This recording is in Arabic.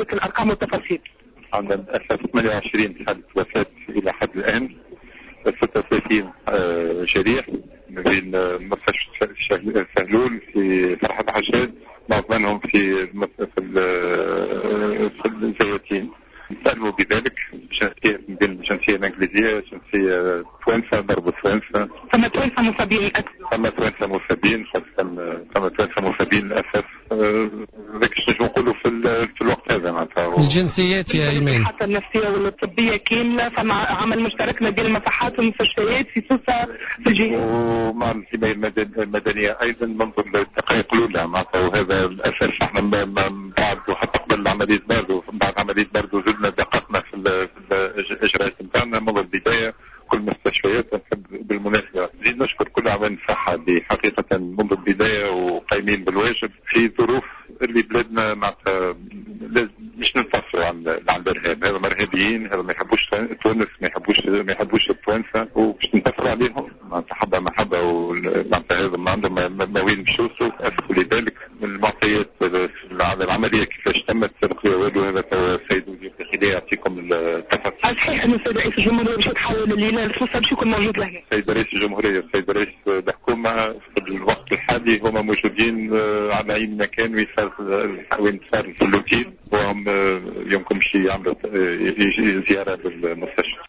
لك الارقام والتفاصيل. عندنا للاسف 28 حالة وفاة الى حد الان، 36 جريح ما بين مستشفى سهلول في فرحة حشاد، معظم منهم في الزياتين. سألوا بذلك جنسية بين الجنسية الإنجليزية، جنسية توانسة، ضرب توانسة. ثم توانسة مصابين للأسف. ثم توانسة مصابين، خاصة ثم توانسة مصابين للأسف. ذاك نجم نقولوا في الوقت هذا معناتها. الجنسيات يا إيمان. الصحة النفسية والطبية كاملة، فمع عمل مشترك ما بين المصحات والمستشفيات في سوسة في الجهة. ومع الحماية المدنية أيضا منذ الدقائق الأولى معناتها، وهذا الأساس احنا بعد وحتى قبل عملية باردو، بعد عملية باردو زدنا دققنا في الإجراءات نتاعنا منذ البداية. كل المستشفيات بالمناسبة نزيد نشكر كل عوامل الصحة اللي حقيقة منذ البداية وقايمين بالواجب في ظروف اللي بلادنا معناتها مش ننتصروا على الارهاب. هذا مرهبيين، هذا ما يحبوش تونس، ما يحبوش التوانسه، وباش ننتصروا عليهم معناتها حبه ما حبه. ومعناتها هذا ما عندهم ما وين يمشوا. اسفوا لذلك المعطيات على العمليه كيفاش تمت سبق لي والو. هذا السيد وزير الداخليه يعطيكم التفاصيل. صحيح ان السيد رئيس الجمهوريه باش يتحول الليله الفرصه باش يكون موجود لهنا. السيد رئيس الجمهوريه، السيد رئيس الحكومه في الوقت الحالي هما موجودين على اي مكان وين صار في اللوتيل، وهم يمكن شي يعملوا زياره للمستشفى.